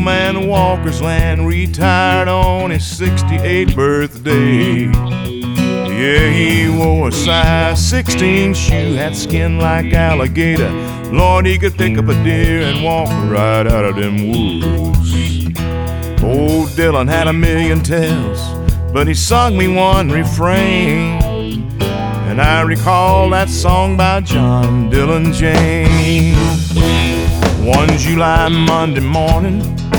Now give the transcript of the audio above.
man Walker's Land retired on his 68th birthday. Yeah, he wore a size 16 shoe, had skin like alligator. Lord, he could pick up a deer and walk right out of them woods. Old Dylan had a million tales, but he sung me one refrain, and I recall that song by John Dylan James. One July Monday morning,